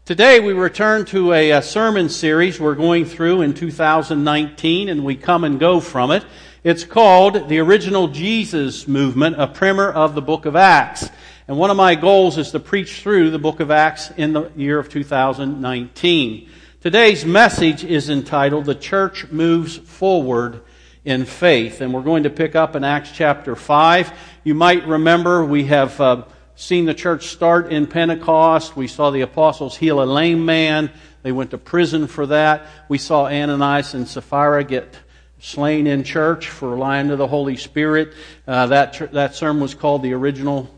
Today we return to a sermon series we're going through in 2019, and we come and go from it. It's called The Original Jesus Movement, a primer of the book of Acts. And one of my goals is to preach through the book of Acts in the year of 2019. Today's message is entitled, The Church Moves Forward in Faith. And we're going to pick up in Acts chapter 5. You might remember we have seen the church start in Pentecost. We saw the apostles heal a lame man. They went to prison for that. We saw Ananias and Sapphira get slain in church for lying to the Holy Spirit. That sermon was called the original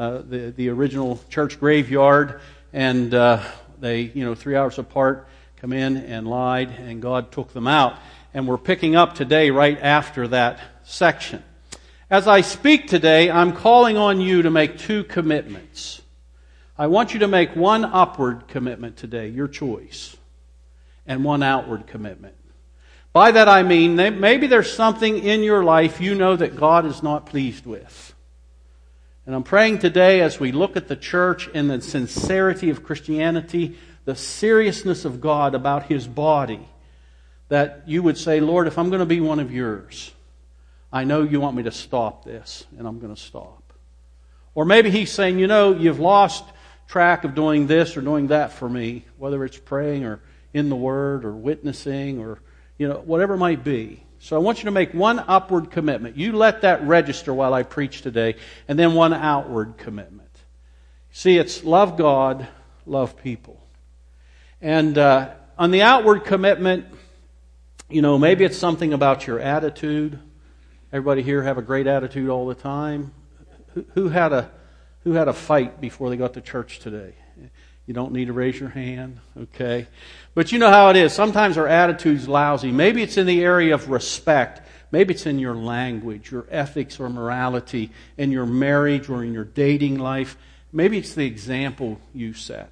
church graveyard. And they, 3 hours apart, come in and lied, and God took them out. And we're picking up today right after that section. As I speak today, I'm calling on you to make two commitments. I want you to make one upward commitment today, your choice, and one outward commitment. By that I mean, maybe there's something in your life you know that God is not pleased with. And I'm praying today as we look at the church and the sincerity of Christianity, the seriousness of God about His body, that you would say, Lord, if I'm going to be one of yours, I know you want me to stop this, and I'm going to stop. Or maybe He's saying, you've lost track of doing this or doing that for me, whether it's praying or in the Word or witnessing or, whatever it might be. So I want you to make one upward commitment. You let that register while I preach today, and then one outward commitment. See, it's love God, love people. And on the outward commitment, maybe it's something about your attitude. Everybody here have a great attitude all the time? Who had a fight before they got to church today? You don't need to raise your hand, okay? But you know how it is. Sometimes our attitude's lousy. Maybe it's in the area of respect. Maybe it's in your language, your ethics or morality, in your marriage or in your dating life. Maybe it's the example you set.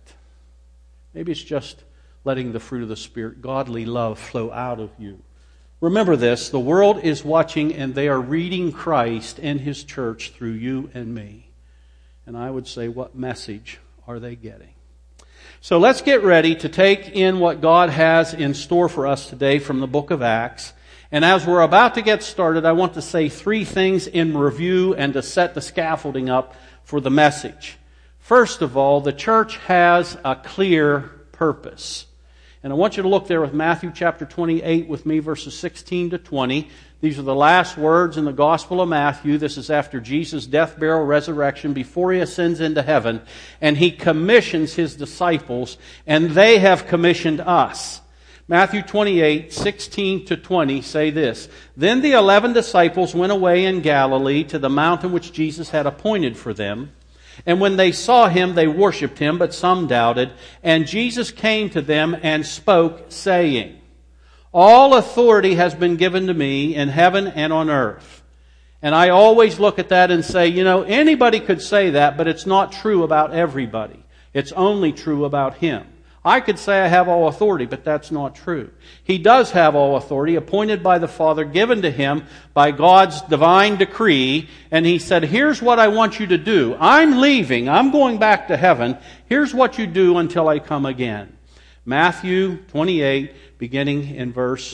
Maybe it's just letting the fruit of the Spirit, godly love, flow out of you. Remember this, the world is watching and they are reading Christ and His church through you and me. And I would say, what message are they getting? So let's get ready to take in what God has in store for us today from the book of Acts. And as we're about to get started, I want to say three things in review and to set the scaffolding up for the message. First of all, the church has a clear purpose. And I want you to look there with Matthew chapter 28 with me, verses 16 to 20. These are the last words in the Gospel of Matthew. This is after Jesus' death, burial, resurrection, before He ascends into heaven. And He commissions His disciples, and they have commissioned us. Matthew 28, 16 to 20 say this. Then the 11 disciples went away in Galilee to the mountain which Jesus had appointed for them. And when they saw Him, they worshipped Him, but some doubted. And Jesus came to them and spoke, saying, All authority has been given to me in heaven and on earth. And I always look at that and say, anybody could say that, but it's not true about everybody. It's only true about Him. I could say I have all authority, but that's not true. He does have all authority, appointed by the Father, given to Him by God's divine decree. And He said, here's what I want you to do. I'm leaving. I'm going back to heaven. Here's what you do until I come again. Matthew 28, beginning in verse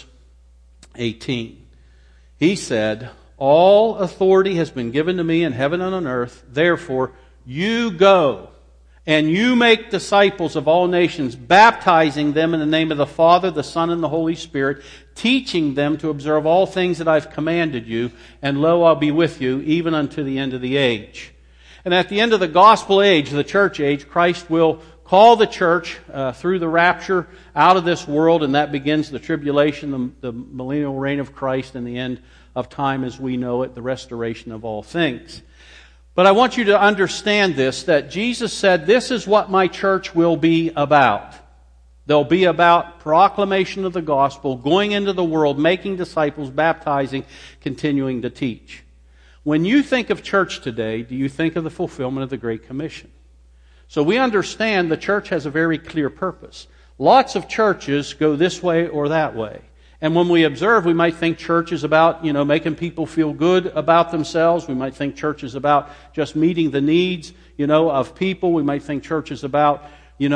18. He said, All authority has been given to me in heaven and on earth. Therefore, you go. And you make disciples of all nations, baptizing them in the name of the Father, the Son, and the Holy Spirit, teaching them to observe all things that I've commanded you. And lo, I'll be with you even unto the end of the age. And at the end of the gospel age, the church age, Christ will call the church through the rapture out of this world, and that begins the tribulation, the millennial reign of Christ, and the end of time as we know it, the restoration of all things. But I want you to understand this, that Jesus said, this is what my church will be about. They'll be about proclamation of the gospel, going into the world, making disciples, baptizing, continuing to teach. When you think of church today, do you think of the fulfillment of the Great Commission? So we understand the church has a very clear purpose. Lots of churches go this way or that way. And when we observe, we might think church is about, making people feel good about themselves. We might think church is about just meeting the needs, of people. We might think church is about,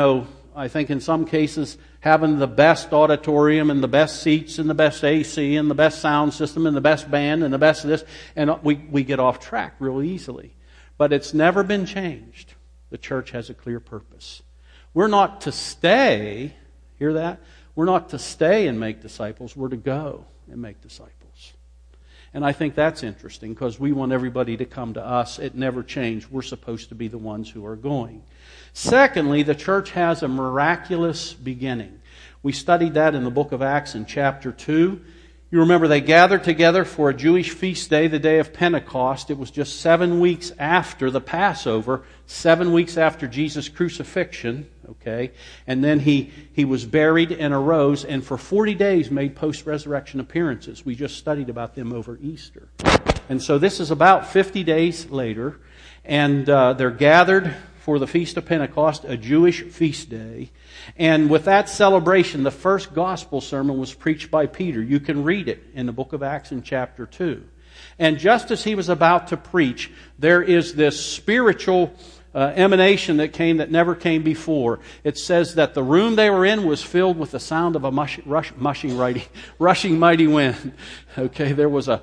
I think in some cases having the best auditorium and the best seats and the best AC and the best sound system and the best band and the best of this, and we get off track real easily. But it's never been changed. The church has a clear purpose. We're not to stay, hear that? We're not to stay and make disciples. We're to go and make disciples. And I think that's interesting because we want everybody to come to us. It never changed. We're supposed to be the ones who are going. Secondly, the church has a miraculous beginning. We studied that in the book of Acts in chapter 2. You remember they gathered together for a Jewish feast day, the day of Pentecost. It was just 7 weeks after the Passover, 7 weeks after Jesus' crucifixion, okay? And then he was buried and arose, and for 40 days made post-resurrection appearances. We just studied about them over Easter. And so this is about 50 days later, and they're gathered for the Feast of Pentecost, a Jewish feast day. And with that celebration, the first gospel sermon was preached by Peter. You can read it in the book of Acts in chapter 2. And just as he was about to preach, there is this spiritual emanation that came that never came before. It says that the room they were in was filled with the sound of a rushing mighty wind. Okay, there was a...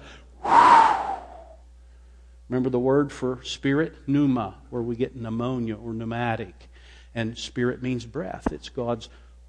Remember the word for spirit? Pneuma, where we get pneumonia or pneumatic. And spirit means breath. It's God's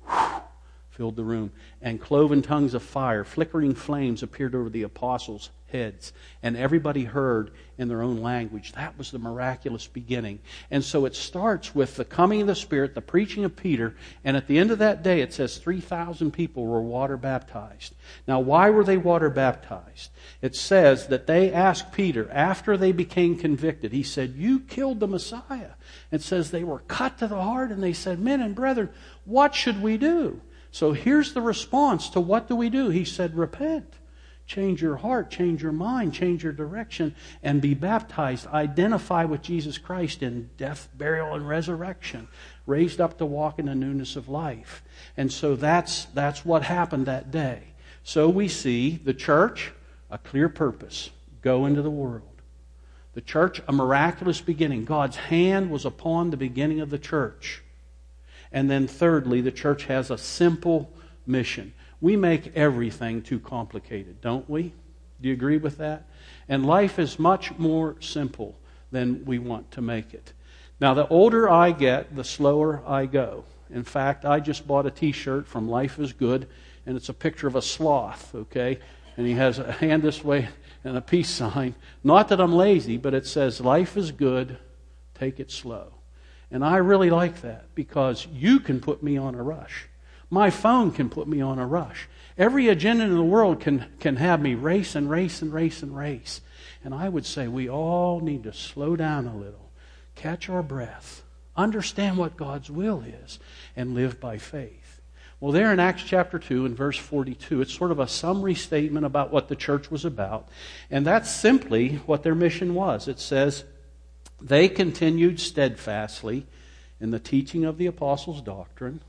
filled the room. And cloven tongues of fire, flickering flames appeared over the apostles' heads. And everybody heard in their own language. That was the miraculous beginning. And so it starts with the coming of the Spirit, the preaching of Peter, and at the end of that day it says 3,000 people were water baptized. Now why were they water baptized? It says that they asked Peter, after they became convicted, he said, "You killed the Messiah." It says they were cut to the heart and they said, "Men and brethren, what should we do?" So here's the response to what do we do? He said, "Repent. Change your heart, change your mind, change your direction, and be baptized. Identify with Jesus Christ in death, burial, and resurrection. Raised up to walk in the newness of life." And so that's what happened that day. So we see the church, a clear purpose. Go into the world. The church, a miraculous beginning. God's hand was upon the beginning of the church. And then thirdly, the church has a simple mission. We make everything too complicated, don't we? Do you agree with that? And life is much more simple than we want to make it. Now, the older I get, the slower I go. In fact, I just bought a t-shirt from Life is Good, and it's a picture of a sloth, okay? And he has a hand this way and a peace sign. Not that I'm lazy, but it says, "Life is good, take it slow." And I really like that because you can put me on a rush. My phone can put me on a rush. Every agenda in the world can have me race and race and race and race. And I would say we all need to slow down a little, catch our breath, understand what God's will is, and live by faith. Well, there in Acts chapter 2 and verse 42, it's sort of a summary statement about what the church was about. And that's simply what their mission was. It says, they continued steadfastly in the teaching of the apostles' doctrine,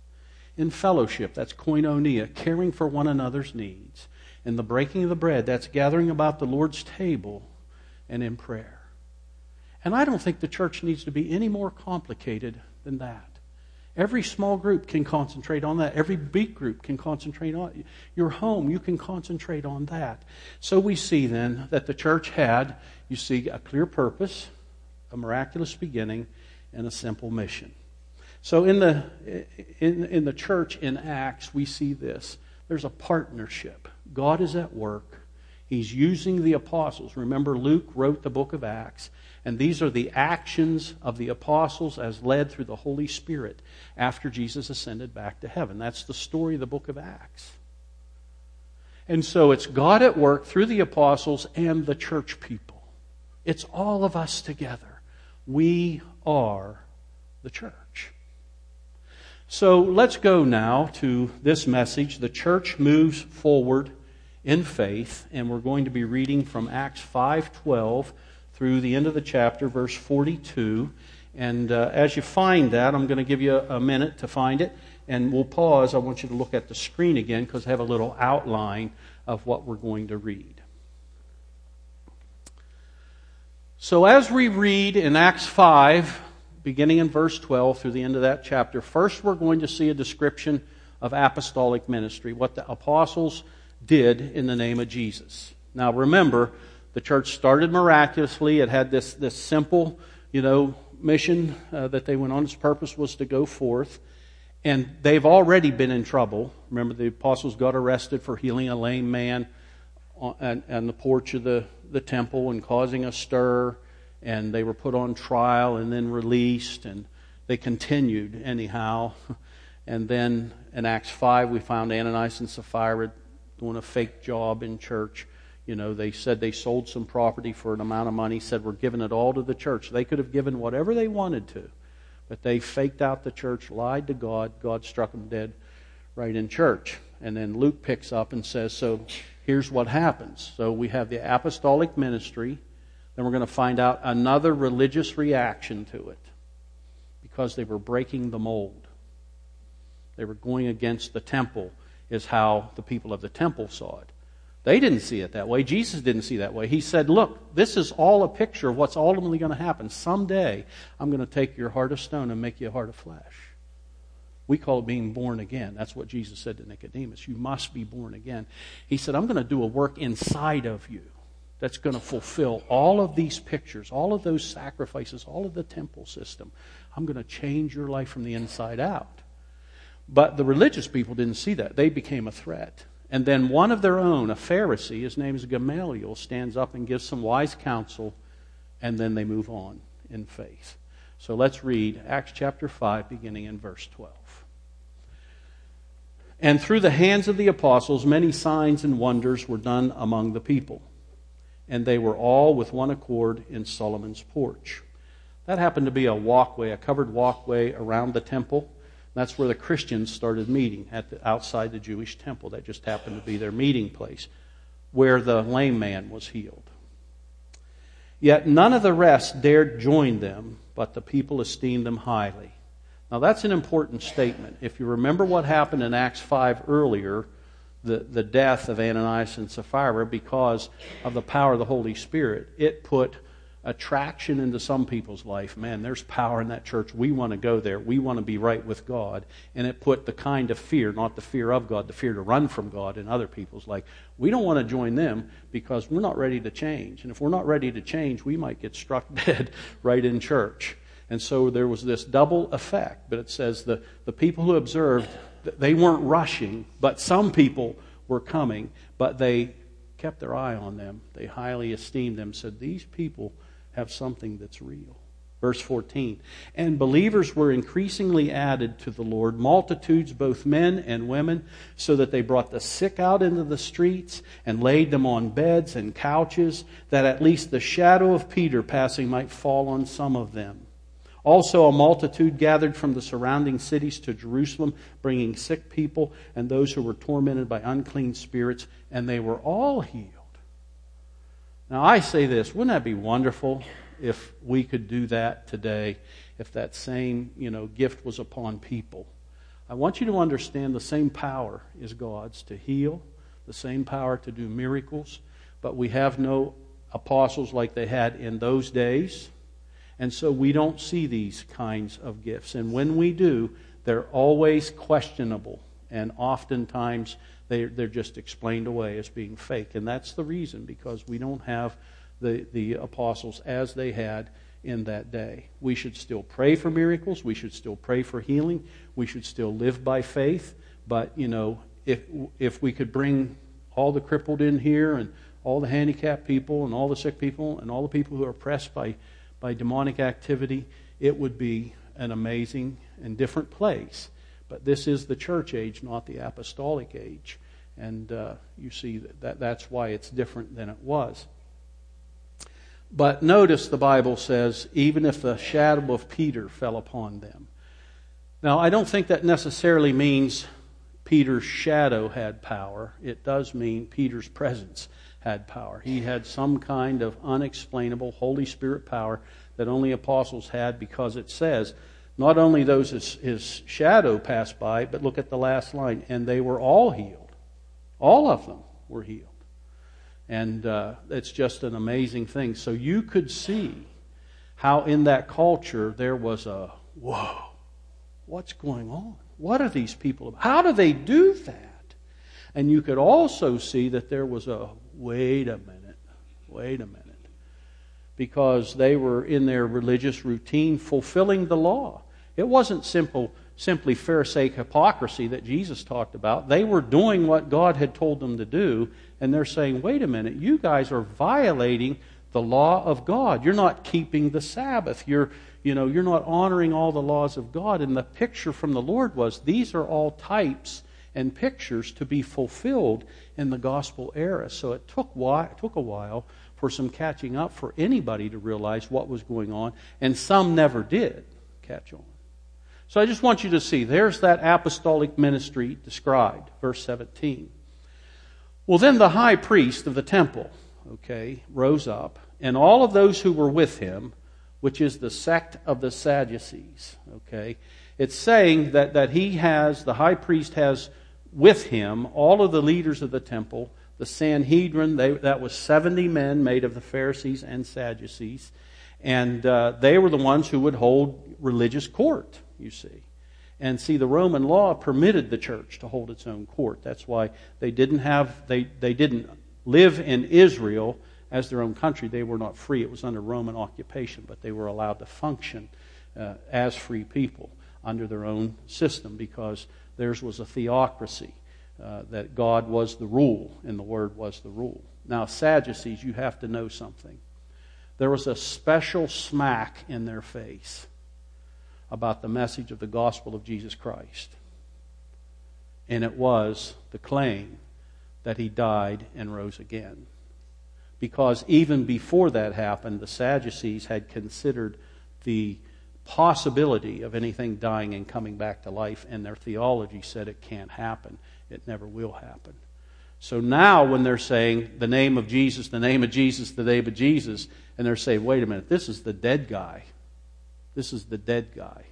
in fellowship, that's koinonia, caring for one another's needs, in the breaking of the bread, that's gathering about the Lord's table, and in prayer. And I don't think the church needs to be any more complicated than that. Every small group can concentrate on that. Every big group can concentrate on your home. You can concentrate on that. So we see then that the church had, you see, a clear purpose, a miraculous beginning, and a simple mission. So in the church in Acts, we see this. There's a partnership. God is at work. He's using the apostles. Remember, Luke wrote the book of Acts, and these are the actions of the apostles as led through the Holy Spirit after Jesus ascended back to heaven. That's the story of the book of Acts. And so it's God at work through the apostles and the church people. It's all of us together. We are the church. So let's go now to this message. The church moves forward in faith, and we're going to be reading from Acts 5:12 through the end of the chapter, verse 42. And as you find that, I'm going to give you a minute to find it, and we'll pause. I want you to look at the screen again because I have a little outline of what we're going to read. So as we read in Acts 5, beginning in verse 12 through the end of that chapter. First, we're going to see a description of apostolic ministry, what the apostles did in the name of Jesus. Now remember, the church started miraculously. It had this simple, mission that they went on. Its purpose was to go forth. And they've already been in trouble. Remember, the apostles got arrested for healing a lame man on the porch of the temple and causing a stir. And they were put on trial and then released. And they continued anyhow. And then in Acts 5, we found Ananias and Sapphira doing a fake job in church. They said they sold some property for an amount of money, said we're giving it all to the church. They could have given whatever they wanted to, but they faked out the church, lied to God. God struck them dead right in church. And then Luke picks up and says, so here's what happens. So we have the apostolic ministry. Then we're going to find out another religious reaction to it because they were breaking the mold. They were going against the temple, is how the people of the temple saw it. They didn't see it that way. Jesus didn't see it that way. He said, look, this is all a picture of what's ultimately going to happen. Someday, I'm going to take your heart of stone and make you a heart of flesh. We call it being born again. That's what Jesus said to Nicodemus. You must be born again. He said, I'm going to do a work inside of you that's going to fulfill all of these pictures, all of those sacrifices, all of the temple system. I'm going to change your life from the inside out. But the religious people didn't see that. They became a threat. And then one of their own, a Pharisee, his name is Gamaliel, stands up and gives some wise counsel, and then they move on in faith. So let's read Acts chapter 5, beginning in verse 12. And through the hands of the apostles, many signs and wonders were done among the people. And they were all with one accord in Solomon's porch. That happened to be a walkway, a covered walkway around the temple. That's where the Christians started meeting, outside the Jewish temple. That just happened to be their meeting place, where the lame man was healed. Yet none of the rest dared join them, but the people esteemed them highly. Now that's an important statement. If you remember what happened in Acts 5 earlier, the death of Ananias and Sapphira, because of the power of the Holy Spirit, it put attraction into some people's life. Man, there's power in that church. We want to go there. We want to be right with God. And it put the kind of fear, not the fear of God, the fear to run from God in other people's life. We don't want to join them because we're not ready to change. And if we're not ready to change, we might get struck dead right in church. And so there was this double effect. But it says the people who observed, they weren't rushing, but some people were coming, but they kept their eye on them. They highly esteemed them, said, these people have something that's real. Verse 14, and believers were increasingly added to the Lord, multitudes, both men and women, so that they brought the sick out into the streets and laid them on beds and couches, that at least the shadow of Peter passing might fall on some of them. Also a multitude gathered from the surrounding cities to Jerusalem, bringing sick people and those who were tormented by unclean spirits, and they were all healed. Now I say this, wouldn't that be wonderful if we could do that today, if that same, gift was upon people? I want you to understand the same power is God's to heal, the same power to do miracles, but we have no apostles like they had in those days, and so we don't see these kinds of gifts. And when we do, they're always questionable, and oftentimes they're just explained away as being fake. And that's the reason, because we don't have the apostles as they had in that day. We should still pray for miracles. We should still pray for healing. We should still live by faith. But, if we could bring all the crippled in here and all the handicapped people and all the sick people and all the people who are oppressed by demonic activity, it would be an amazing and different place. But this is the church age, not the apostolic age. And you see that's why it's different than it was. But notice the Bible says, even if the shadow of Peter fell upon them. Now, I don't think that necessarily means Peter's shadow had power. It does mean Peter's presence had power. He had some kind of unexplainable Holy Spirit power that only apostles had, because it says, not only those his shadow passed by, but look at the last line, and they were all healed. All of them were healed. And it's just an amazing thing. So you could see how in that culture there was a, whoa, what's going on? What are these people about? How do they do that? And you could also see that there was a, wait a minute. Because they were in their religious routine fulfilling the law. It wasn't simply Pharisaic hypocrisy that Jesus talked about. They were doing what God had told them to do, and they're saying, wait a minute, you guys are violating the law of God. You're not keeping the Sabbath. You're not honoring all the laws of God. And the picture from the Lord was, these are all types and pictures to be fulfilled in the gospel era. So it took a while for some catching up for anybody to realize what was going on, and some never did catch on. So I just want you to see, there's that apostolic ministry described, verse 17. Well, then the high priest of the temple, rose up, and all of those who were with him, which is the sect of the Sadducees, it's saying that the high priest has with him all of the leaders of the temple, the Sanhedrin, that was 70 men made of the Pharisees and Sadducees. And they were the ones who would hold religious court, you see. And see, the Roman law permitted the church to hold its own court. That's why they didn't live in Israel as their own country. They were not free. It was under Roman occupation, but they were allowed to function as free people under their own system, because theirs was a theocracy. That God was the rule and the Word was the rule. Now, Sadducees, you have to know something. There was a special smack in their face about the message of the gospel of Jesus Christ. And it was the claim that He died and rose again. Because even before that happened, the Sadducees had considered the possibility of anything dying and coming back to life, and their theology said it can't happen. It never will happen. So now when they're saying the name of Jesus, the name of Jesus, the name of Jesus, and they're saying, wait a minute, this is the dead guy. This is the dead guy.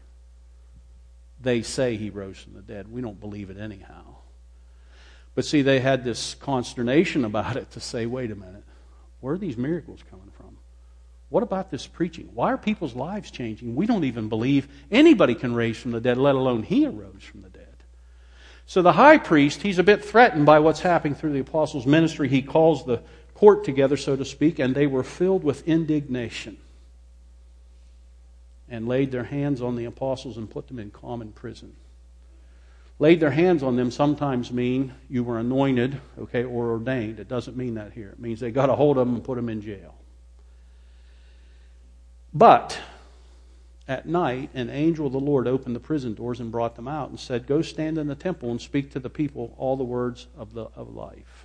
They say He rose from the dead. We don't believe it anyhow. But see, they had this consternation about it to say, wait a minute, where are these miracles coming from? What about this preaching? Why are people's lives changing? We don't even believe anybody can raise from the dead, let alone He arose from the dead. So the high priest, he's a bit threatened by what's happening through the apostles' ministry. He calls the court together, so to speak, and they were filled with indignation and laid their hands on the apostles and put them in common prison. Laid their hands on them sometimes mean you were anointed, or ordained. It doesn't mean that here. It means they got a hold of them and put them in jail. But at night, an angel of the Lord opened the prison doors and brought them out and said, go stand in the temple and speak to the people all the words of life.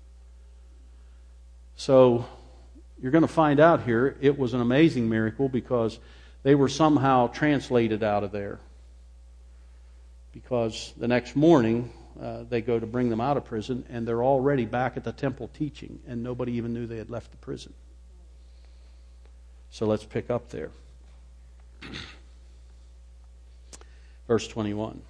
So you're going to find out here it was an amazing miracle, because they were somehow translated out of there. Because the next morning they go to bring them out of prison, and they're already back at the temple teaching, and nobody even knew they had left the prison. So let's pick up there. Verse 21.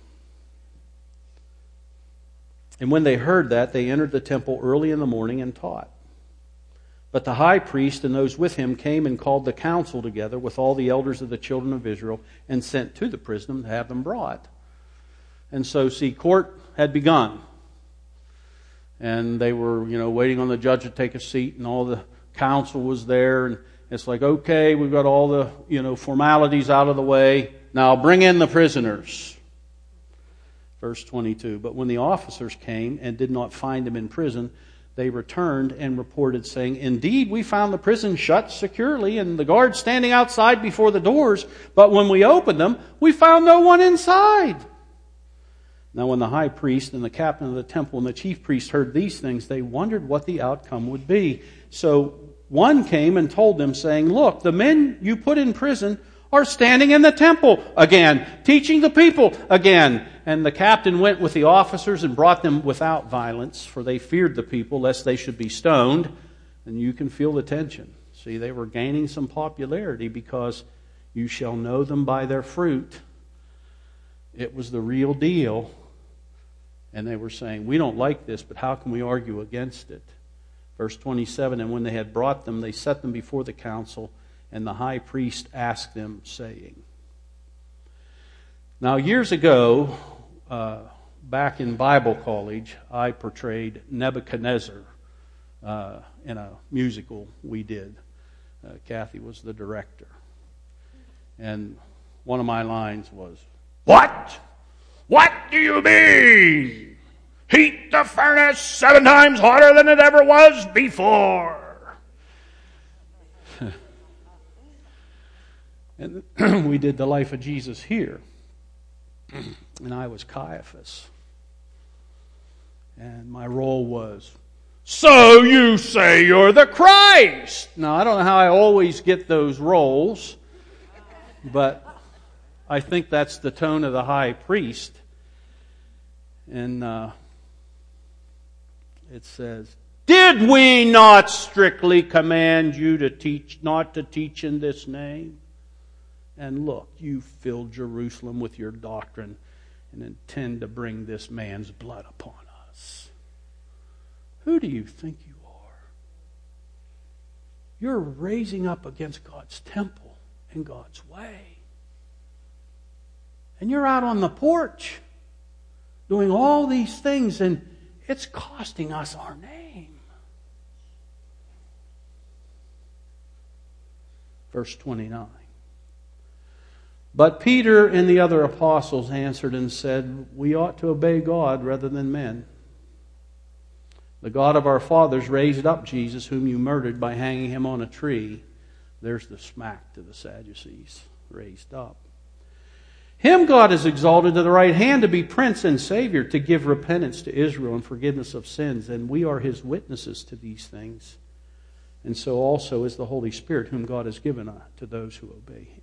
And when they heard that, they entered the temple early in the morning and taught. But the high priest and those with him came and called the council together with all the elders of the children of Israel, and sent to the prison to have them brought. And so, see, court had begun. And they were, waiting on the judge to take a seat, and all the council was there, and it's like, okay, we've got all the, formalities out of the way. Now bring in the prisoners. Verse 22. But when the officers came and did not find him in prison, they returned and reported, saying, indeed, we found the prison shut securely and the guards standing outside before the doors. But when we opened them, we found no one inside. Now when the high priest and the captain of the temple and the chief priest heard these things, they wondered what the outcome would be. So one came and told them, saying, look, the men you put in prison are standing in the temple again, teaching the people again. And the captain went with the officers and brought them without violence, for they feared the people, lest they should be stoned. And you can feel the tension. See, they were gaining some popularity, because you shall know them by their fruit. It was the real deal. And they were saying, we don't like this, but how can we argue against it? Verse 27, and when they had brought them, they set them before the council, And the high priest asked them, saying. Now, years ago, back in Bible college, I portrayed Nebuchadnezzar in a musical we did. Kathy was the director. And one of my lines was, "What? What do you mean? Heat the furnace 7 times hotter than it ever was before." And we did the life of Jesus here. And I was Caiaphas. And my role was, "So you say you're the Christ." Now, I don't know how I always get those roles, but I think that's the tone of the high priest. And it says, "Did we not strictly command you to teach, not to teach in this name? And look, you filled Jerusalem with your doctrine and intend to bring this man's blood upon us. Who do you think you are? You're raising up against God's temple and God's way. And you're out on the porch doing all these things, and it's costing us our name." Verse 29. But Peter and the other apostles answered and said, "We ought to obey God rather than men. The God of our fathers raised up Jesus, whom you murdered by hanging him on a tree." There's the smack to the Sadducees. Raised up. "Him God has exalted to the right hand to be Prince and Savior, to give repentance to Israel and forgiveness of sins. And we are his witnesses to these things. And so also is the Holy Spirit, whom God has given to those who obey him."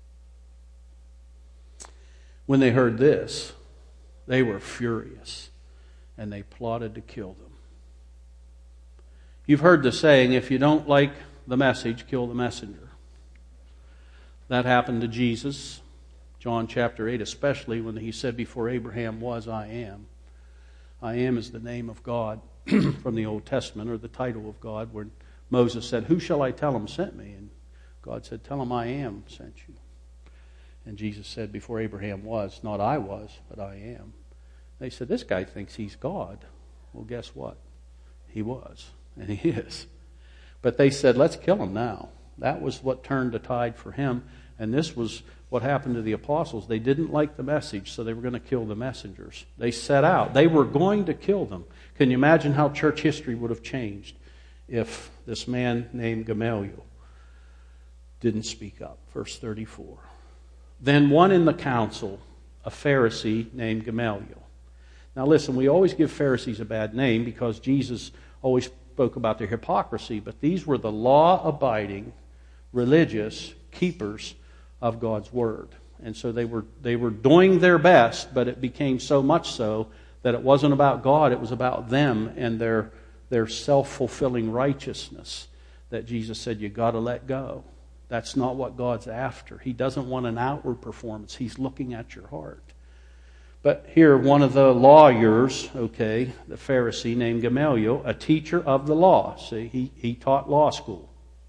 When they heard this, they were furious, and they plotted to kill them. You've heard the saying, if you don't like the message, kill the messenger. That happened to Jesus. John chapter 8 especially, when he said, "Before Abraham was, I am." I am is the name of God from the Old Testament, or the title of God, where Moses said, "Who shall I tell him sent me?" And God said, "Tell him I am sent you." And Jesus said, "Before Abraham was, not I was, but I am." They said, "This guy thinks he's God." Well, guess what? He was, and he is. But they said, "Let's kill him now." That was what turned the tide for him. And this was what happened to the apostles. They didn't like the message, so they were going to kill the messengers. They set out. They were going to kill them. Can you imagine how church history would have changed if this man named Gamaliel didn't speak up? Verse 34. Then one in the council, a Pharisee named Gamaliel. Now listen, we always give Pharisees a bad name because Jesus always spoke about their hypocrisy, but these were the law-abiding, religious keepers of God's Word. And so they were doing their best, but it became so much so that it wasn't about God, it was about them and their self-fulfilling righteousness that Jesus said, you got to let go. That's not what God's after. He doesn't want an outward performance. He's looking at your heart. But here, one of the lawyers, the Pharisee named Gamaliel, a teacher of the law. See, he taught law school.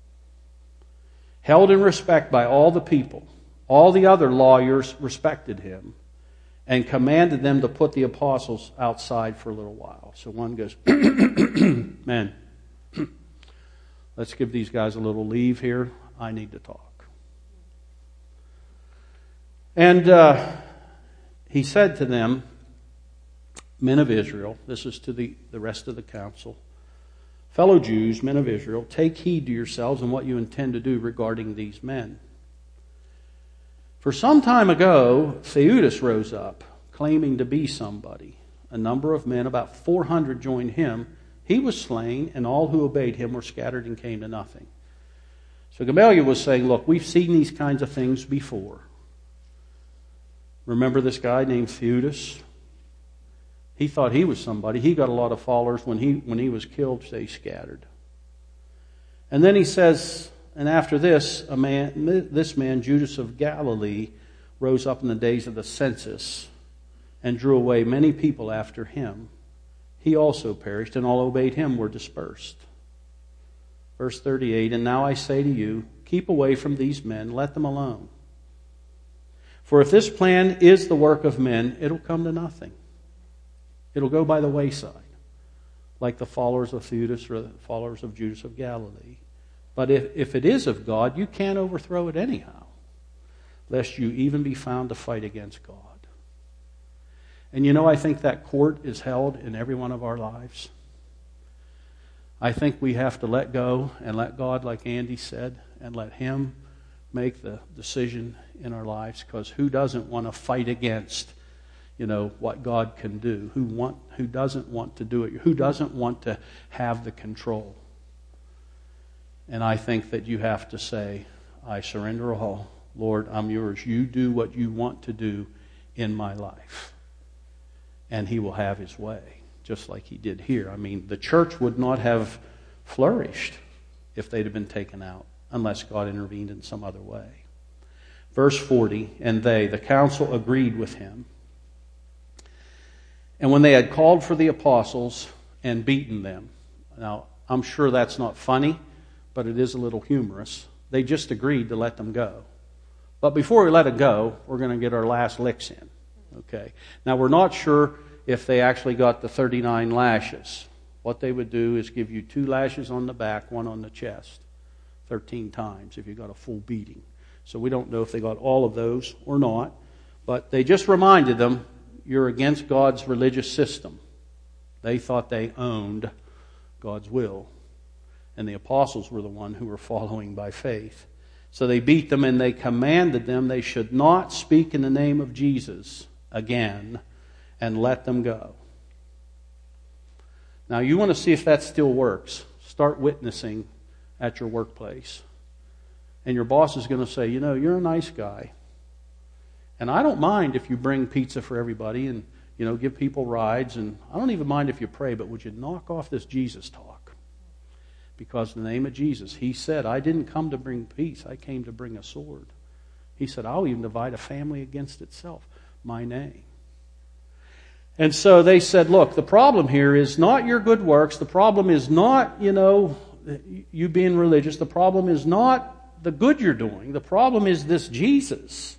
Held in respect by all the people. All the other lawyers respected him and commanded them to put the apostles outside for a little while. So one goes, "Man, let's give these guys a little leave here. I need to talk." And he said to them, "Men of Israel," this is to the rest of the council, "fellow Jews, men of Israel, take heed to yourselves and what you intend to do regarding these men. For some time ago, Theudas rose up, claiming to be somebody. A number of men, about 400, joined him. He was slain, and all who obeyed him were scattered and came to nothing." So Gamaliel was saying, look, we've seen these kinds of things before. Remember this guy named Theudas? He thought he was somebody. He got a lot of followers. When he was killed, they scattered. And then he says, and after this, this man, Judas of Galilee, rose up in the days of the census and drew away many people after him. He also perished, and all who obeyed him were dispersed. Verse 38, "And now I say to you, Keep away from these men. Let them alone. For if this plan is the work of men, it'll come to nothing. It'll go by the wayside, like the followers of Judas or the followers of Judas of Galilee. But if it is of God, you can't overthrow it anyhow, lest you even be found to fight against God. And I think that court is held in every one of our lives. I think we have to let go and let God, like Andy said, and let Him make the decision in our lives, because who doesn't want to fight against what God can do? Who doesn't want to do it? Who doesn't want to have the control? And I think that you have to say, I surrender all. Lord, I'm yours. You do what you want to do in my life. And He will have His way, just like He did here. I mean, the church would not have flourished if they'd have been taken out, unless God intervened in some other way. Verse 40, and they, the council, agreed with him. And when they had called for the apostles and beaten them. Now, I'm sure that's not funny, but it is a little humorous. They just agreed to let them go. But before we let it go, we're going to get our last licks in. Okay. Now, we're not sure if they actually got the 39 lashes. What they would do is give you 2 lashes on the back, 1 on the chest, 13 times if you got a full beating. So we don't know if they got all of those or not. But they just reminded them, you're against God's religious system. They thought they owned God's will. And the apostles were the one who were following by faith. So they beat them, and they commanded them they should not speak in the name of Jesus again, and let them go. Now, you want to see if that still works. Start witnessing at your workplace. And your boss is going to say, you're a nice guy. And I don't mind if you bring pizza for everybody and, give people rides. And I don't even mind if you pray, but would you knock off this Jesus talk? Because in the name of Jesus, He said, I didn't come to bring peace. I came to bring a sword. He said, I'll even divide a family against itself. My name. And so they said, look, the problem here is not your good works. The problem is not, you being religious. The problem is not the good you're doing. The problem is this Jesus.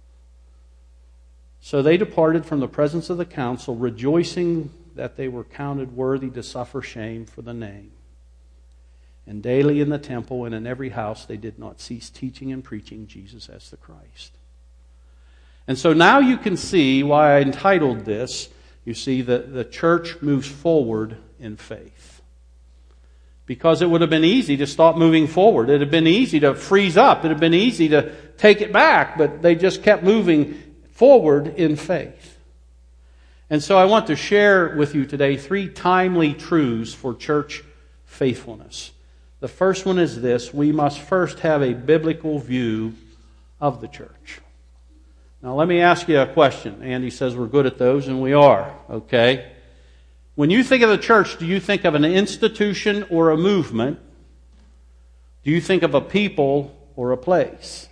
So they departed from the presence of the council, rejoicing that they were counted worthy to suffer shame for the name. And daily in the temple and in every house they did not cease teaching and preaching Jesus as the Christ. And so now you can see why I entitled this, you see, the church moves forward in faith. Because it would have been easy to stop moving forward. It would have been easy to freeze up. It would have been easy to take it back. But they just kept moving forward in faith. And so I want to share with you today 3 timely truths for church faithfulness. The first one is this: we must first have a biblical view of the church. Now let me ask you a question. Andy says we're good at those, and we are. Okay? When you think of the church, do you think of an institution or a movement? Do you think of a people or a place?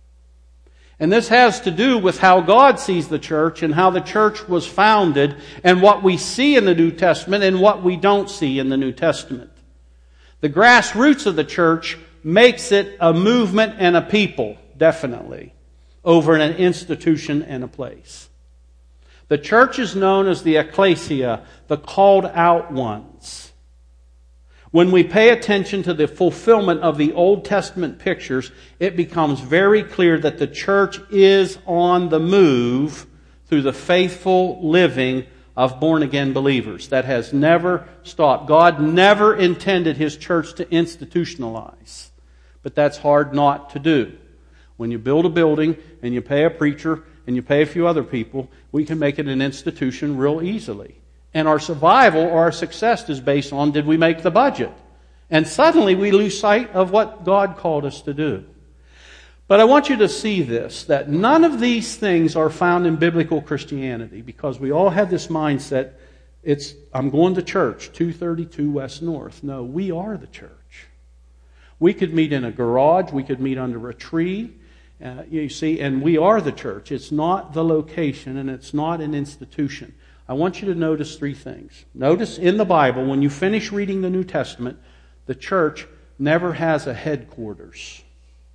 And this has to do with how God sees the church and how the church was founded and what we see in the New Testament and what we don't see in the New Testament. The grassroots of the church makes it a movement and a people, definitely, over an institution and a place. The church is known as the ecclesia, the called out ones. When we pay attention to the fulfillment of the Old Testament pictures, it becomes very clear that the church is on the move through the faithful living of born-again believers. That has never stopped. God never intended His church to institutionalize. But that's hard not to do. When you build a building and you pay a preacher and you pay a few other people, we can make it an institution real easily. And our survival or our success is based on, did we make the budget? And suddenly we lose sight of what God called us to do. But I want you to see this, that none of these things are found in biblical Christianity, because we all have this mindset, I'm going to church, 232 West North. No, we are the church. We could meet in a garage, we could meet under a tree, you see, and we are the church. It's not the location, and it's not an institution. I want you to notice 3 things. Notice in the Bible, when you finish reading the New Testament, the church never has a headquarters.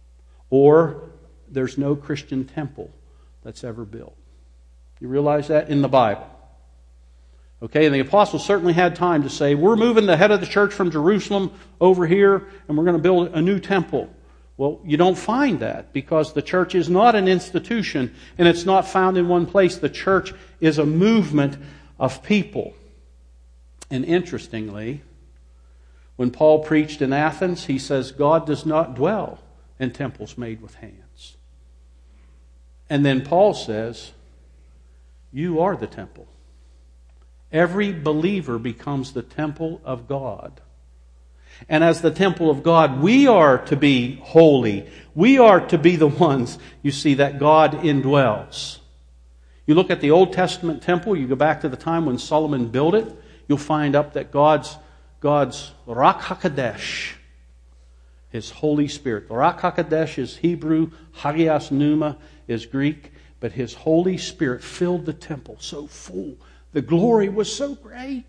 or there's no Christian temple that's ever built. You realize that in the Bible? Okay, and the apostles certainly had time to say, we're moving the head of the church from Jerusalem over here, and we're going to build a new temple. Well, you don't find that, because the church is not an institution, and it's not found in one place. The church is a movement of people. And interestingly, when Paul preached in Athens, he says, God does not dwell in temples made with hands. And then Paul says, you are the temple. Every believer becomes the temple of God. And as the temple of God, we are to be holy. We are to be the ones, you see, that God indwells. You look at the Old Testament temple, you go back to the time when Solomon built it, you'll find up that God's Ruach HaKodesh, His Holy Spirit. The Ruach HaKodesh is Hebrew, Hagios Pneuma is Greek, but His Holy Spirit filled the temple so full. The glory was so great.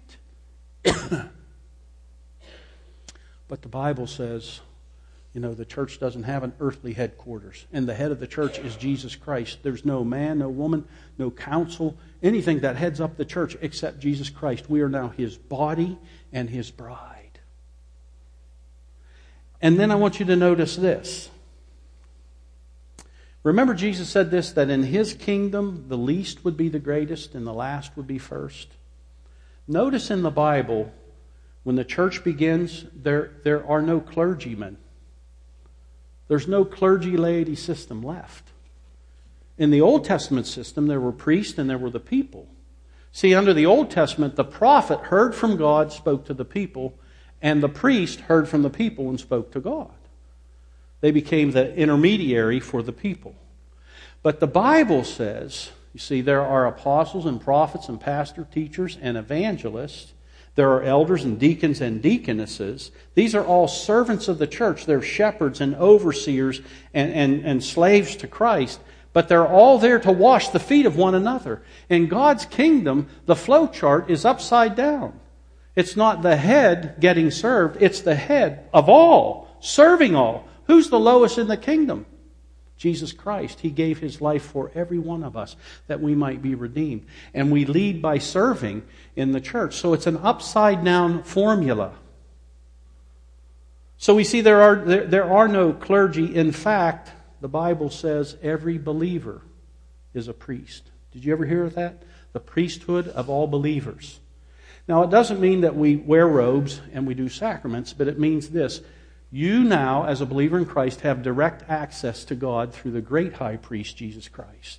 But the Bible says, the church doesn't have an earthly headquarters. And the head of the church is Jesus Christ. There's no man, no woman, no council, anything that heads up the church except Jesus Christ. We are now His body and His bride. And then I want you to notice this. Remember Jesus said this, that in His kingdom the least would be the greatest and the last would be first. Notice in the Bible, when the church begins, there are no clergymen. There's no clergy-laity system left. In the Old Testament system, there were priests and there were the people. See, under the Old Testament, the prophet heard from God, spoke to the people, and the priest heard from the people and spoke to God. They became the intermediary for the people. But the Bible says, you see, there are apostles and prophets and pastor, teachers and evangelists. There are elders and deacons and deaconesses. These are all servants of the church. They're shepherds and overseers and slaves to Christ. But they're all there to wash the feet of one another. In God's kingdom, the flow chart is upside down. It's not the head getting served. It's the head of all, serving all. Who's the lowest in the kingdom? Jesus Christ. He gave His life for every one of us that we might be redeemed. And we lead by serving in the church. So it's an upside down formula. So we see there are no clergy. In fact, the Bible says every believer is a priest. Did you ever hear of that? The priesthood of all believers. Now, it doesn't mean that we wear robes and we do sacraments, but it means this. You now, as a believer in Christ, have direct access to God through the great high priest, Jesus Christ.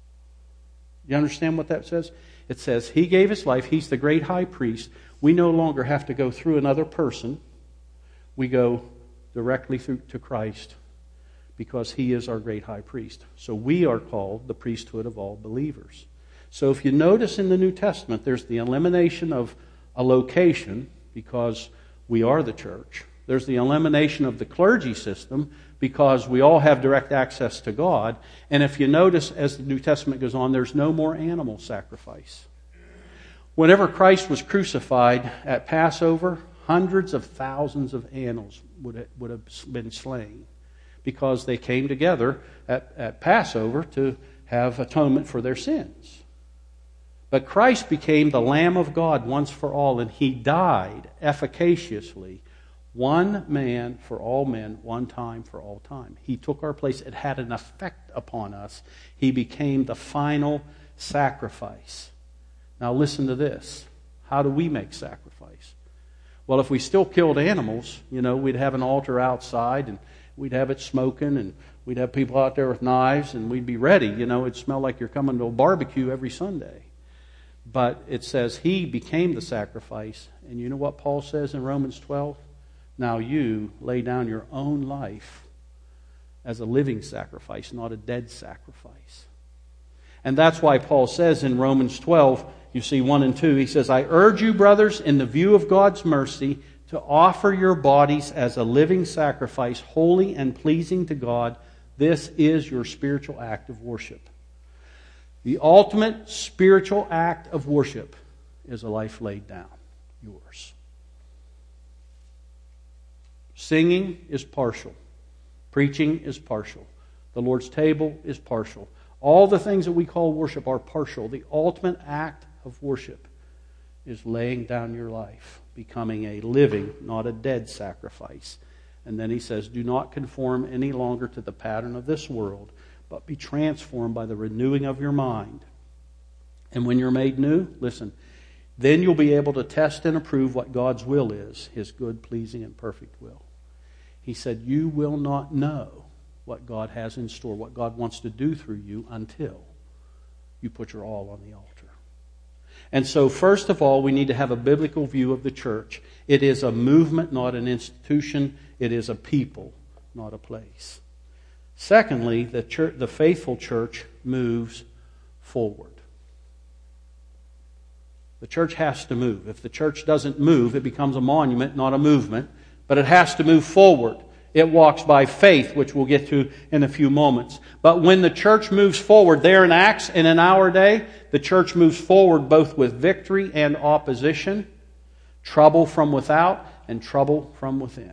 You understand what that says? It says He gave His life. He's the great high priest. We no longer have to go through another person. We go directly through to Christ because He is our great high priest. So we are called the priesthood of all believers. So if you notice in the New Testament, there's the elimination of a location because we are the church. There's the elimination of the clergy system because we all have direct access to God. And if you notice, as the New Testament goes on, there's no more animal sacrifice. Whenever Christ was crucified at Passover, hundreds of thousands of animals would have been slain because they came together at Passover to have atonement for their sins. But Christ became the Lamb of God once for all, and He died efficaciously. One man for all men, one time for all time. He took our place. It had an effect upon us. He became the final sacrifice. Now listen to this. How do we make sacrifice? Well, if we still killed animals, we'd have an altar outside and we'd have it smoking and we'd have people out there with knives and we'd be ready. It'd smell like you're coming to a barbecue every Sunday. But it says He became the sacrifice. And you know what Paul says in Romans 12? Now you lay down your own life as a living sacrifice, not a dead sacrifice. And that's why Paul says in Romans 12, you see 1 and 2, he says, I urge you, brothers, in the view of God's mercy, to offer your bodies as a living sacrifice, holy and pleasing to God. This is your spiritual act of worship. The ultimate spiritual act of worship is a life laid down, yours. Singing is partial. Preaching is partial. The Lord's table is partial. All the things that we call worship are partial. The ultimate act of worship is laying down your life, becoming a living, not a dead sacrifice. And then he says, do not conform any longer to the pattern of this world, but be transformed by the renewing of your mind. And when you're made new, listen, then you'll be able to test and approve what God's will is, His good, pleasing, and perfect will. He said, you will not know what God has in store, what God wants to do through you until you put your all on the altar. And so, first of all, we need to have a biblical view of the church. It is a movement, not an institution. It is a people, not a place. Secondly, the faithful church moves forward. The church has to move. If the church doesn't move, it becomes a monument, not a movement. But it has to move forward. It walks by faith, which we'll get to in a few moments. But when the church moves forward, there in Acts and in our day, the church moves forward both with victory and opposition, trouble from without and trouble from within.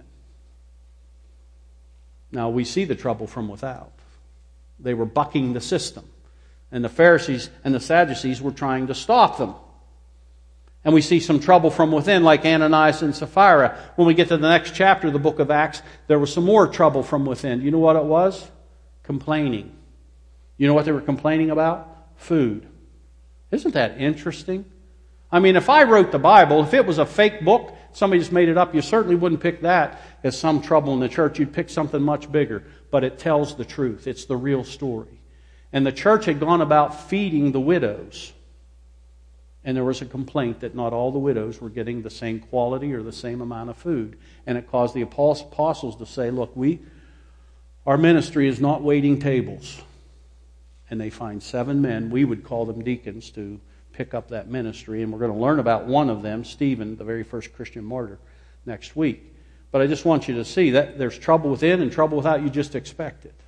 Now, we see the trouble from without. They were bucking the system. And the Pharisees and the Sadducees were trying to stop them. And we see some trouble from within, like Ananias and Sapphira. When we get to the next chapter of the book of Acts, there was some more trouble from within. You know what it was? Complaining. You know what they were complaining about? Food. Isn't that interesting? I mean, if I wrote the Bible, if it was a fake book, somebody just made it up, you certainly wouldn't pick that as some trouble in the church. You'd pick something much bigger. But it tells the truth. It's the real story. And the church had gone about feeding the widows. And there was a complaint that not all the widows were getting the same quality or the same amount of food. And it caused the apostles to say, look, our ministry is not waiting tables. And they find 7 men, we would call them deacons, to pick up that ministry. And we're going to learn about one of them, Stephen, the very first Christian martyr, next week. But I just want you to see that there's trouble within and trouble without. You just expect it.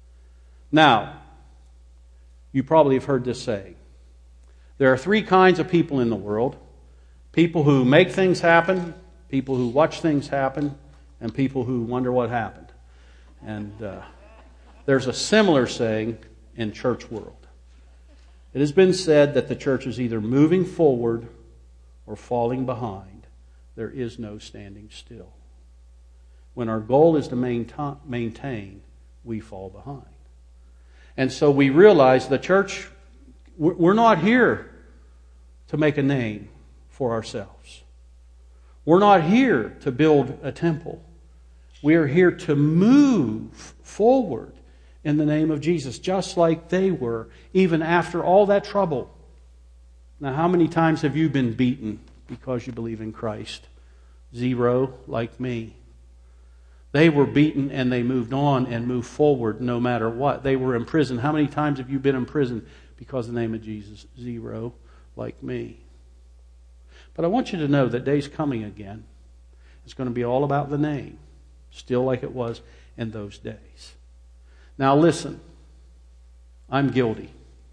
Now, you probably have heard this saying. There are 3 kinds of people in the world. People who make things happen, people who watch things happen, and people who wonder what happened. And there's a similar saying in church world. It has been said that the church is either moving forward or falling behind. There is no standing still. When our goal is to maintain, we fall behind. And so we realize the church, we're not here to make a name for ourselves. We're not here to build a temple. We are here to move forward in the name of Jesus, just like they were, even after all that trouble. Now, how many times have you been beaten because you believe in Christ? 0, like me. They were beaten and they moved on and moved forward no matter what. They were in prison. How many times have you been in prison because of the name of Jesus? 0, like me. But I want you to know that day's coming again. It's going to be all about the name, still like it was in those days. Now listen, I'm guilty,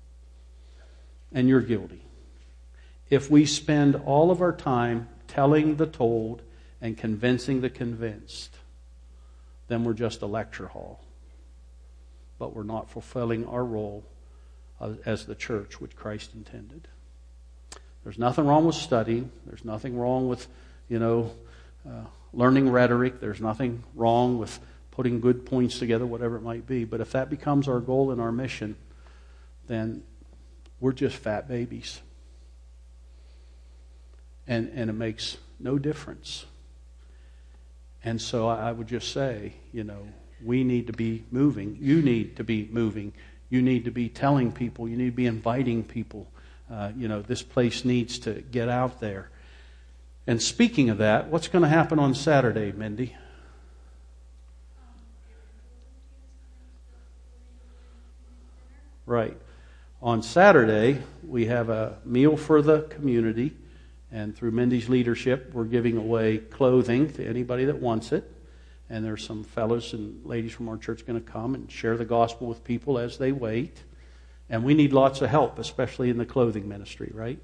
and you're guilty. If we spend all of our time telling the told and convincing the convinced, then we're just a lecture hall. But we're not fulfilling our role as the church which Christ intended. There's nothing wrong with studying. There's nothing wrong with, learning rhetoric. There's nothing wrong with putting good points together, whatever it might be. But if that becomes our goal and our mission, then we're just fat babies. And it makes no difference. And so I would just say, we need to be moving. You need to be moving. You need to be telling people. You need to be inviting people. This place needs to get out there. And speaking of that, what's going to happen on Saturday, Mindy? Right. On Saturday, we have a meal for the community. And through Mindy's leadership, we're giving away clothing to anybody that wants it. And there's some fellows and ladies from our church going to come and share the gospel with people as they wait. And we need lots of help, especially in the clothing ministry, right?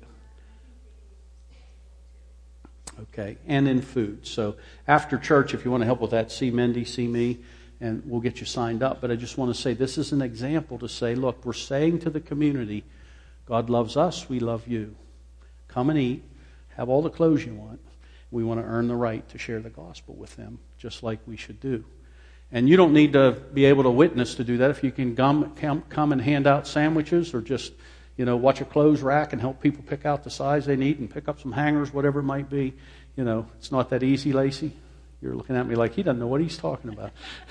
Okay, and in food. So after church, if you want to help with that, see Mindy, see me, and we'll get you signed up. But I just want to say this is an example to say, look, we're saying to the community, God loves us, we love you. Come and eat, have all the clothes you want. We want to earn the right to share the gospel with them, just like we should do. And you don't need to be able to witness to do that. If you can come and hand out sandwiches or just, watch a clothes rack and help people pick out the size they need and pick up some hangers, whatever it might be. It's not that easy, Lacey. You're looking at me like he doesn't know what he's talking about.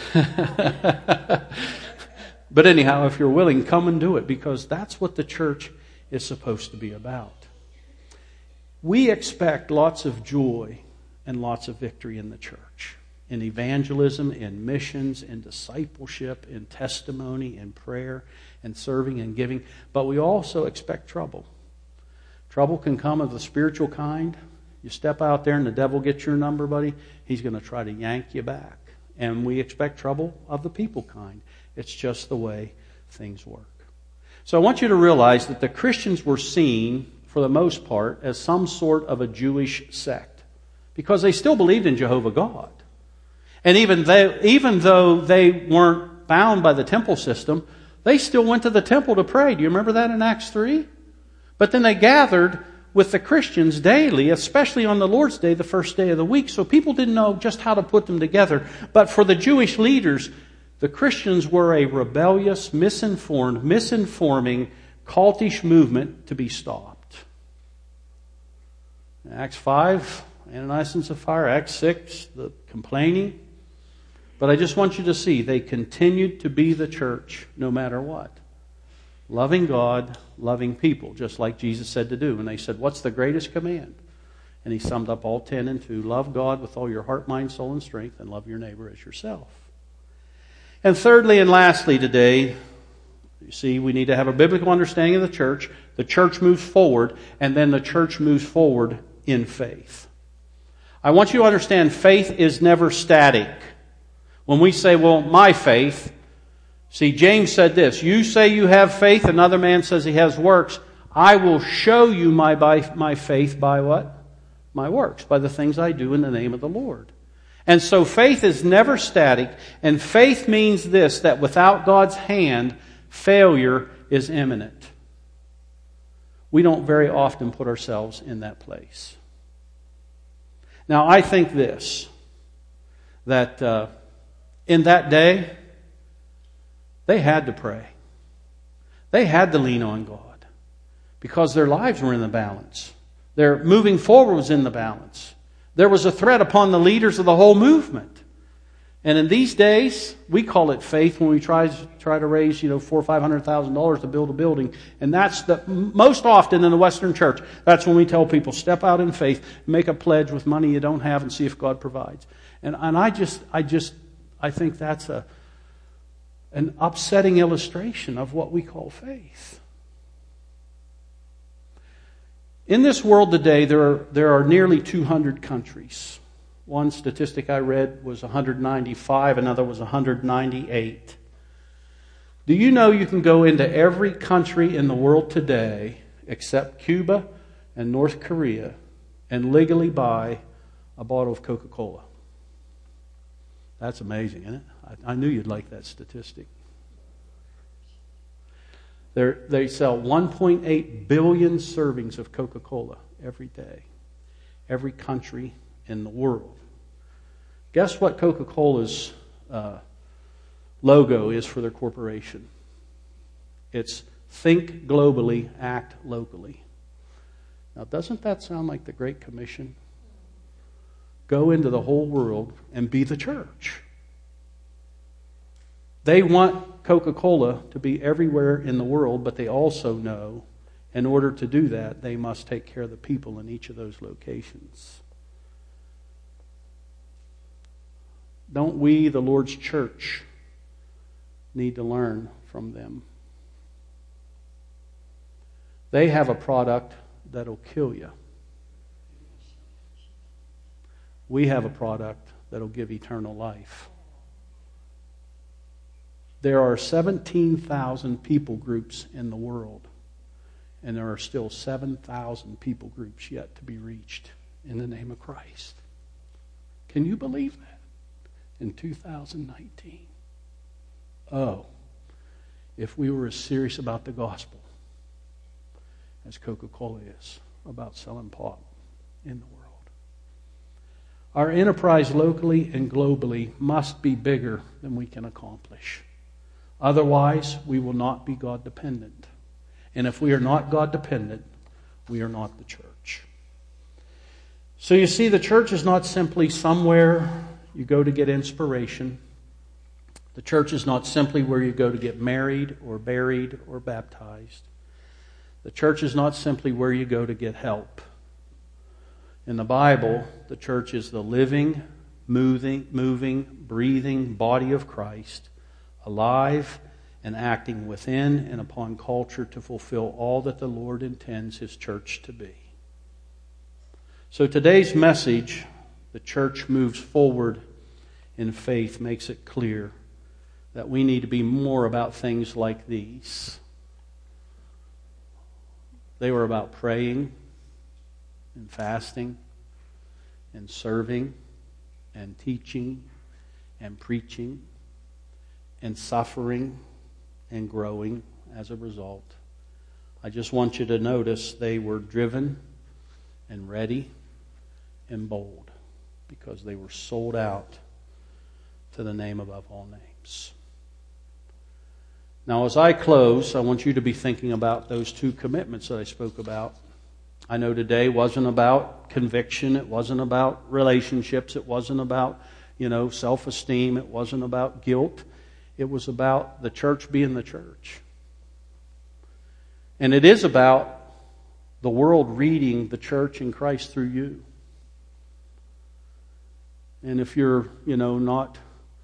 But anyhow, if you're willing, come and do it, because that's what the church is supposed to be about. We expect lots of joy and lots of victory in the church. In evangelism, in missions, in discipleship, in testimony, in prayer, in serving and giving. But we also expect trouble. Trouble can come of the spiritual kind. You step out there and the devil gets your number, buddy, he's going to try to yank you back. And we expect trouble of the people kind. It's just the way things work. So I want you to realize that the Christians were seen, for the most part, as some sort of a Jewish sect, because they still believed in Jehovah God. And even though they weren't bound by the temple system, they still went to the temple to pray. Do you remember that in Acts 3? But then they gathered with the Christians daily, especially on the Lord's Day, the first day of the week. So people didn't know just how to put them together. But for the Jewish leaders, the Christians were a rebellious, misinforming, cultish movement to be stopped. Acts 5, Ananias and Sapphira. Acts 6, the complaining. But I just want you to see, they continued to be the church no matter what. Loving God, loving people, just like Jesus said to do. And they said, what's the greatest command? And he summed up all 10 into love God with all your heart, mind, soul, and strength, and love your neighbor as yourself. And thirdly and lastly today, you see, we need to have a biblical understanding of the church. The church moves forward, and then the church moves forward in faith. I want you to understand faith is never static. When we say, well, my faith, see, James said this, you say you have faith, another man says he has works. I will show you my faith by what? My works, by the things I do in the name of the Lord. And so faith is never static, and faith means this, that without God's hand, failure is imminent. We don't very often put ourselves in that place. Now, I think this, that in that day, they had to pray. They had to lean on God because their lives were in the balance. Their moving forward was in the balance. There was a threat upon the leaders of the whole movement. And in these days, we call it faith when we try to raise, $400,000 or $500,000 to build a building. And that's most often in the Western church. That's when we tell people, step out in faith, make a pledge with money you don't have, and see if God provides. And I think that's an upsetting illustration of what we call faith. In this world today, there are nearly 200 countries. One statistic I read was 195, another was 198. Do you know you can go into every country in the world today except Cuba and North Korea and legally buy a bottle of Coca-Cola? That's amazing, isn't it? I knew you'd like that statistic. They sell 1.8 billion servings of Coca-Cola every day. Every country in the world. Guess what Coca-Cola's logo is for their corporation? It's think globally, act locally. Now, doesn't that sound like the Great Commission? Go into the whole world and be the church. They want Coca-Cola to be everywhere in the world, but they also know in order to do that, they must take care of the people in each of those locations. Don't we, the Lord's church, need to learn from them? They have a product that'll kill you. We have a product that'll give eternal life. There are 17,000 people groups in the world, and there are still 7,000 people groups yet to be reached in the name of Christ. Can you believe that? In 2019. Oh, if we were as serious about the gospel as Coca-Cola is about selling pot in the world. Our enterprise locally and globally must be bigger than we can accomplish. Otherwise, we will not be God-dependent. And if we are not God-dependent, we are not the church. So you see, the church is not simply somewhere you go to get inspiration. The church is not simply where you go to get married or buried or baptized. The church is not simply where you go to get help. In the Bible, the church is the living, moving, breathing body of Christ, alive and acting within and upon culture to fulfill all that the Lord intends His church to be. So today's message, the church moves forward in faith, makes it clear that we need to be more about things like these. They were about praying and fasting and serving and teaching and preaching and suffering and growing as a result. I just want you to notice they were driven and ready and bold because they were sold out to the name above all names. Now, as I close, I want you to be thinking about those two commitments that I spoke about. I know today wasn't about conviction. It wasn't about relationships. It wasn't about, self-esteem. It wasn't about guilt. It was about the church being the church. And it is about the world reading the church in Christ through you. And if you're, not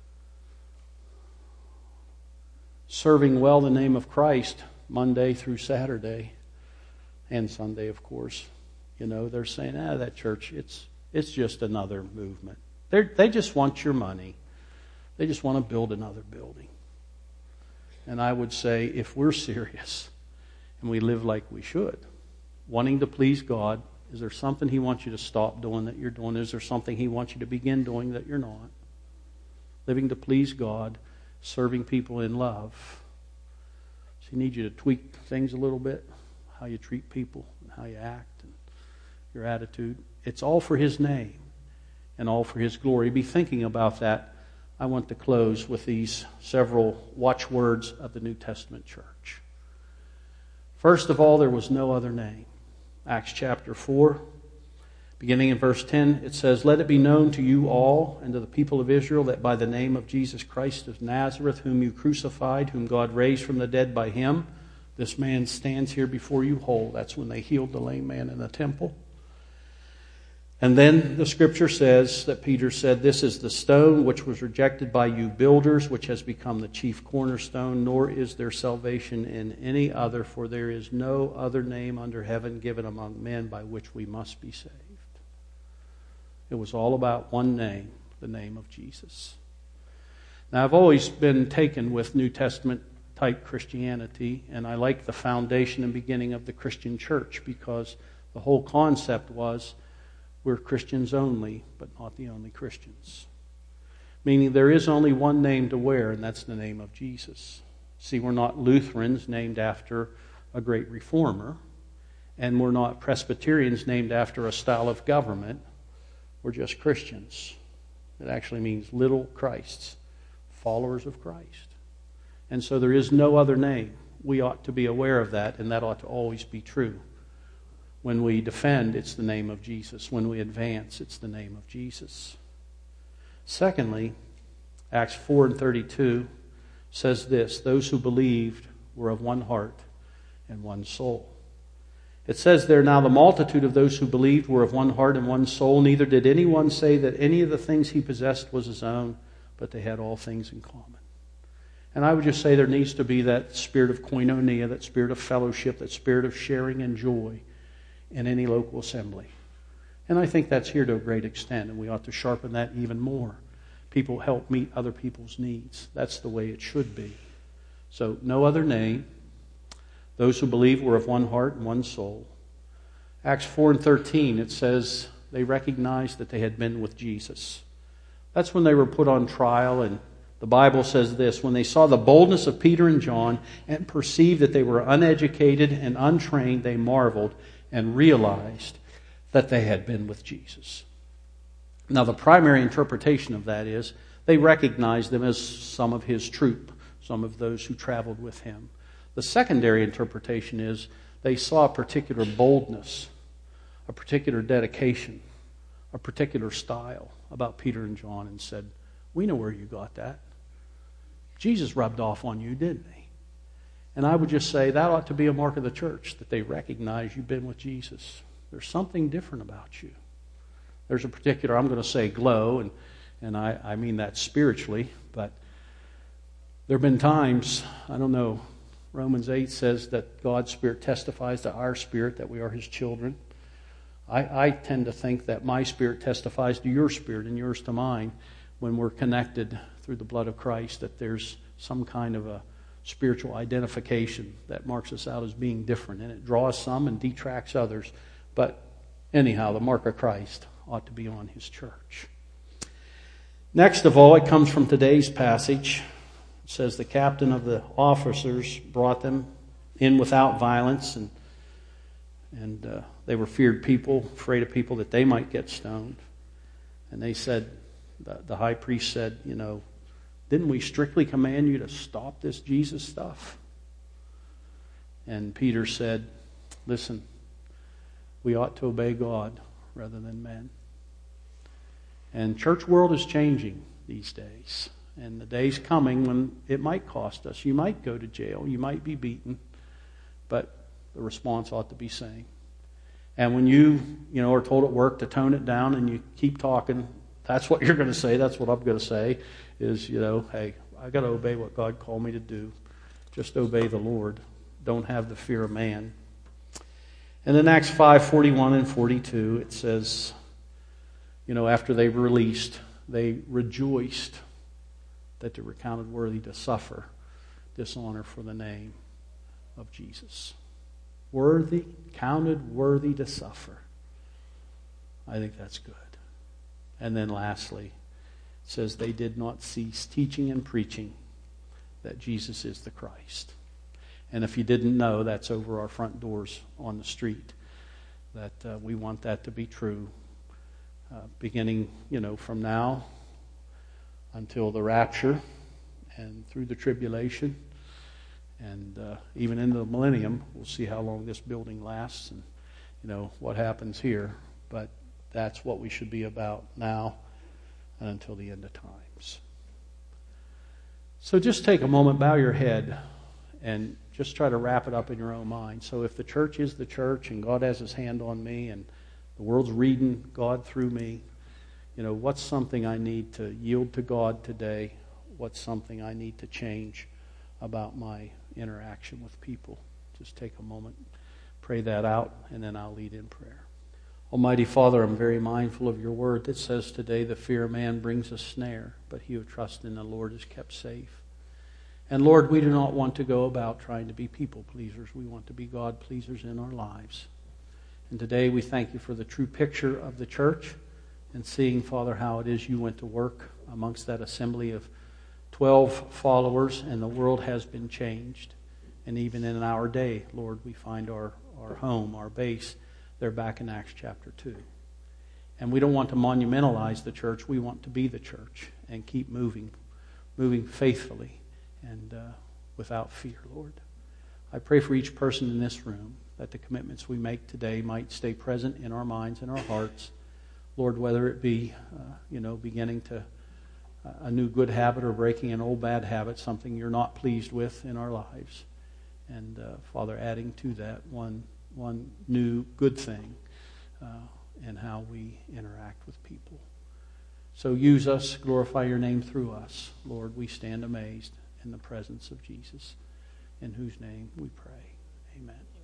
serving well the name of Christ Monday through Saturday and Sunday, of course, they're saying, that church, it's just another movement. They just want your money. They just want to build another building. And I would say, if we're serious and we live like we should, wanting to please God, is there something He wants you to stop doing that you're doing? Is there something He wants you to begin doing that you're not? Living to please God, serving people in love. So He needs you to tweak things a little bit, how you treat people and how you act and your attitude. It's all for His name and all for His glory. Be thinking about that. I want to close with these several watchwords of the New Testament church. First of all, there was no other name. Acts chapter 4, beginning in verse 10, it says, "Let it be known to you all and to the people of Israel that by the name of Jesus Christ of Nazareth, whom you crucified, whom God raised from the dead by Him, this man stands here before you whole." That's when they healed the lame man in the temple. And then the scripture says that Peter said, "This is the stone which was rejected by you builders, which has become the chief cornerstone, nor is there salvation in any other, for there is no other name under heaven given among men by which we must be saved." It was all about one name, the name of Jesus. Now, I've always been taken with New Testament type Christianity, and I like the foundation and beginning of the Christian church because the whole concept was we're Christians only, but not the only Christians. Meaning there is only one name to wear, and that's the name of Jesus. See, we're not Lutherans named after a great reformer, and we're not Presbyterians named after a style of government. We're just Christians. It actually means little Christs, followers of Christ. And so there is no other name. We ought to be aware of that, and that ought to always be true. When we defend, it's the name of Jesus. When we advance, it's the name of Jesus. Secondly, Acts 4:32 says this, "Those who believed were of one heart and one soul." It says there, "Now the multitude of those who believed were of one heart and one soul. Neither did anyone say that any of the things he possessed was his own, but they had all things in common." And I would just say there needs to be that spirit of koinonia, that spirit of fellowship, that spirit of sharing and joy in any local assembly. And I think that's here to a great extent, and we ought to sharpen that even more. People help meet other people's needs. That's the way it should be. So, no other name. Those who believe were of one heart and one soul. Acts 4:13, it says they recognized that they had been with Jesus. That's when they were put on trial and The Bible says this, when they saw the boldness of Peter and John and perceived that they were uneducated and untrained, they marveled and realized that they had been with Jesus. Now, the primary interpretation of that is they recognized them as some of his troop, some of those who traveled with him. The secondary interpretation is they saw a particular boldness, a particular dedication, a particular style about Peter and John and said, we know where you got that. Jesus rubbed off on you, didn't he? And I would just say that ought to be a mark of the church, that they recognize you've been with Jesus. There's something different about you. There's a particular, I'm going to say glow, and I mean that spiritually, but there have been times, I don't know, Romans 8 says that God's Spirit testifies to our spirit that we are His children. I tend to think that my spirit testifies to your spirit and yours to mine when we're connected through the blood of Christ, that there's some kind of a spiritual identification that marks us out as being different. And it draws some and detracts others. But anyhow, the mark of Christ ought to be on His church. Next of all, it comes from today's passage. It says the captain of the officers brought them in without violence, and they were feared people, afraid of people that they might get stoned. And they said, the high priest said, didn't we strictly command you to stop this Jesus stuff? And Peter said, listen, we ought to obey God rather than men. And church world is changing these days. And the day's coming when it might cost us. You might go to jail. You might be beaten. But the response ought to be same. And when you are told at work to tone it down and you keep talking, that's what you're going to say. That's what I'm going to say is, hey, I got to obey what God called me to do. Just obey the Lord. Don't have the fear of man. And in Acts 5:41 and 42, it says, after they were released, they rejoiced that they were counted worthy to suffer dishonor for the name of Jesus. Worthy, counted worthy to suffer. I think that's good. And then lastly, it says they did not cease teaching and preaching that Jesus is the Christ. And if you didn't know, that's over our front doors on the street. That we want that to be true. Beginning, from now until the rapture and through the tribulation and even into the millennium. We'll see how long this building lasts and, what happens here. But that's what we should be about now and until the end of times. So just take a moment, bow your head, and just try to wrap it up in your own mind. So if the church is the church and God has His hand on me and the world's reading God through me, what's something I need to yield to God today? What's something I need to change about my interaction with people? Just take a moment, pray that out, and then I'll lead in prayer. Almighty Father, I'm very mindful of your word that says today, the fear of man brings a snare, but he who trusts in the Lord is kept safe. And Lord, we do not want to go about trying to be people pleasers. We want to be God pleasers in our lives. And today we thank you for the true picture of the church and seeing, Father, how it is you went to work amongst that assembly of 12 followers, and the world has been changed. And even in our day, Lord, we find our home, our base, they're back in Acts chapter 2. And we don't want to monumentalize the church. We want to be the church and keep moving faithfully and without fear, Lord. I pray for each person in this room that the commitments we make today might stay present in our minds and our hearts. Lord, whether it be, beginning to a new good habit or breaking an old bad habit, something you're not pleased with in our lives. And, Father, adding to that one new good thing in how we interact with people. So use us, glorify your name through us. Lord, we stand amazed in the presence of Jesus, in whose name we pray. Amen.